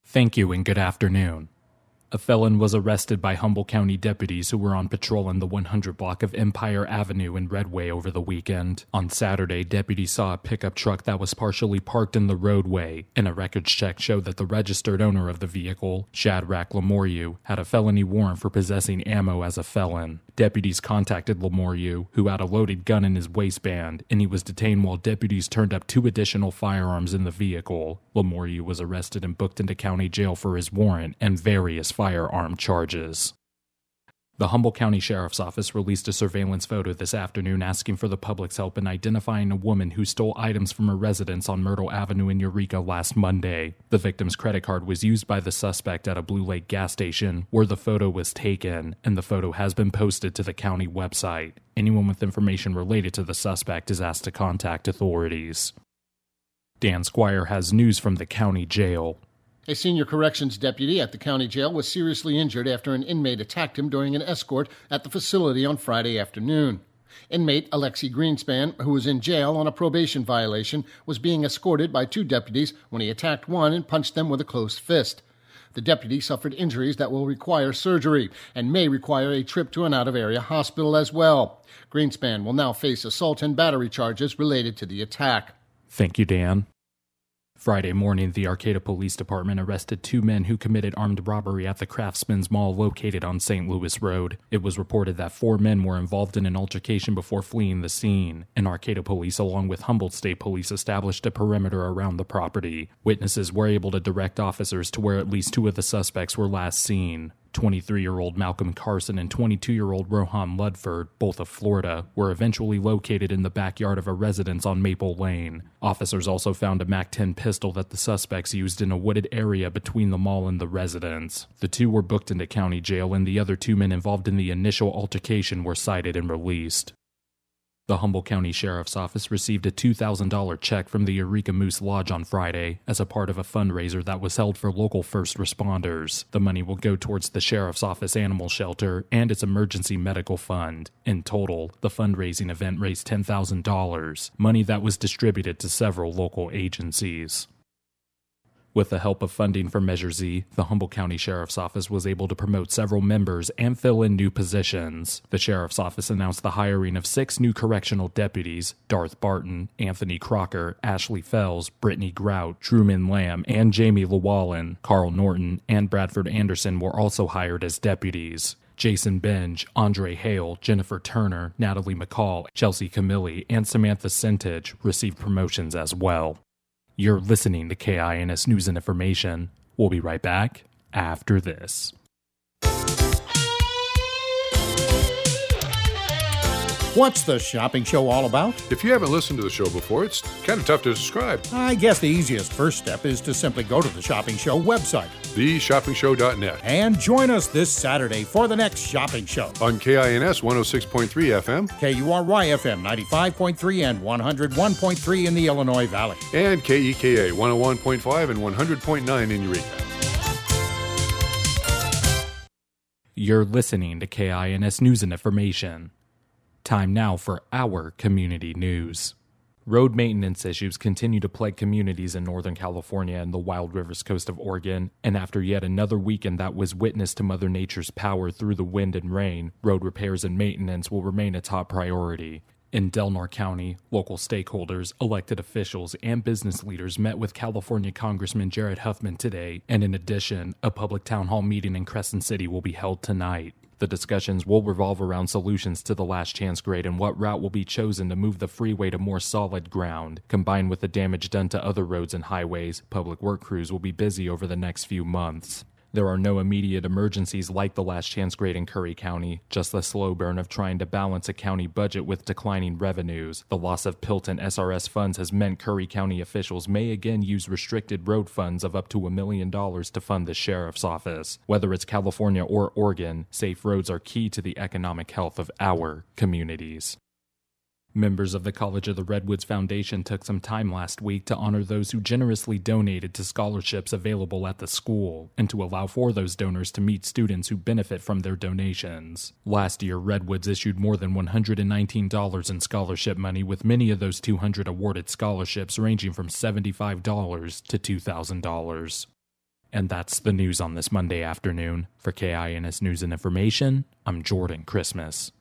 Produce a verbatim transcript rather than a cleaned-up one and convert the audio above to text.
Thank you and good afternoon. A felon was arrested by Humboldt County deputies who were on patrol in the one hundred block of Empire Avenue in Redway over the weekend. On Saturday, deputies saw a pickup truck that was partially parked in the roadway, and a records check showed that the registered owner of the vehicle, Shadrach Lamorieux, had a felony warrant for possessing ammo as a felon. Deputies contacted Lamorieux, who had a loaded gun in his waistband, and he was detained while deputies turned up two additional firearms in the vehicle. Lamorieux was arrested and booked into county jail for his warrant and various firearm charges. The Humboldt County Sheriff's Office released a surveillance photo this afternoon asking for the public's help in identifying a woman who stole items from a residence on Myrtle Avenue in Eureka last Monday. The victim's credit card was used by the suspect at a Blue Lake gas station where the photo was taken, and the photo has been posted to the county website. Anyone with information related to the suspect is asked to contact authorities. Dan Squire has news from the county jail. A senior corrections deputy at the county jail was seriously injured after an inmate attacked him during an escort at the facility on Friday afternoon. Inmate Alexi Greenspan, who was in jail on a probation violation, was being escorted by two deputies when he attacked one and punched them with a closed fist. The deputy suffered injuries that will require surgery and may require a trip to an out-of-area hospital as well. Greenspan will now face assault and battery charges related to the attack. Thank you, Dan. Friday morning, the Arcata Police Department arrested two men who committed armed robbery at the Craftsman's Mall located on Saint Louis Road. It was reported that four men were involved in an altercation before fleeing the scene, and Arcata Police, along with Humboldt State Police, established a perimeter around the property. Witnesses were able to direct officers to where at least two of the suspects were last seen. twenty-three-year-old Malcolm Carson and twenty-two-year-old Rohan Ludford, both of Florida, were eventually located in the backyard of a residence on Maple Lane. Officers also found a Mac ten pistol that the suspects used in a wooded area between the mall and the residence. The two were booked into county jail, and the other two men involved in the initial altercation were cited and released. The Humboldt County Sheriff's Office received a two thousand dollars check from the Eureka Moose Lodge on Friday as a part of a fundraiser that was held for local first responders. The money will go towards the Sheriff's Office Animal Shelter and its emergency medical fund. In total, the fundraising event raised ten thousand dollars, money that was distributed to several local agencies. With the help of funding from Measure Z, the Humboldt County Sheriff's Office was able to promote several members and fill in new positions. The Sheriff's Office announced the hiring of six new correctional deputies: Darth Barton, Anthony Crocker, Ashley Fells, Brittany Grout, Truman Lamb, and Jamie Llewellyn. Carl Norton and Bradford Anderson were also hired as deputies. Jason Benge, Andre Hale, Jennifer Turner, Natalie McCall, Chelsea Camilli, and Samantha Centage received promotions as well. You're listening to K I N S News and Information. We'll be right back after this. What's the shopping show all about? If you haven't listened to the show before, it's kind of tough to describe. I guess the easiest first step is to simply go to the Shopping Show website, the shopping show dot net, and join us this Saturday for the next shopping show. On K I N S one oh six point three F M, K U R Y F M ninety-five point three and one oh one point three in the Illinois Valley, and K E K A one oh one point five and one hundred point nine in Eureka. You're listening to K I N S News and Information. Time now for our community news. Road maintenance issues continue to plague communities in Northern California and the Wild Rivers coast of Oregon, and after yet another weekend that was witness to Mother Nature's power through the wind and rain, road repairs and maintenance will remain a top priority. In Delaware County, local stakeholders, elected officials, and business leaders met with California Congressman Jared Huffman today, and in addition, a public town hall meeting in Crescent City will be held tonight. The discussions will revolve around solutions to the last chance grade and what route will be chosen to move the freeway to more solid ground. Combined with the damage done to other roads and highways, public work crews will be busy over the next few months. There are no immediate emergencies like the last chance grade in Curry County, just the slow burn of trying to balance a county budget with declining revenues. The loss of P I L T and S R S funds has meant Curry County officials may again use restricted road funds of up to a million dollars to fund the sheriff's office. Whether it's California or Oregon, safe roads are key to the economic health of our communities. Members of the College of the Redwoods Foundation took some time last week to honor those who generously donated to scholarships available at the school, and to allow for those donors to meet students who benefit from their donations. Last year, Redwoods issued more than one hundred nineteen dollars in scholarship money, with many of those two hundred awarded scholarships ranging from seventy-five dollars to two thousand dollars. And that's the news on this Monday afternoon. For K I N S News and Information, I'm Jordan Christmas.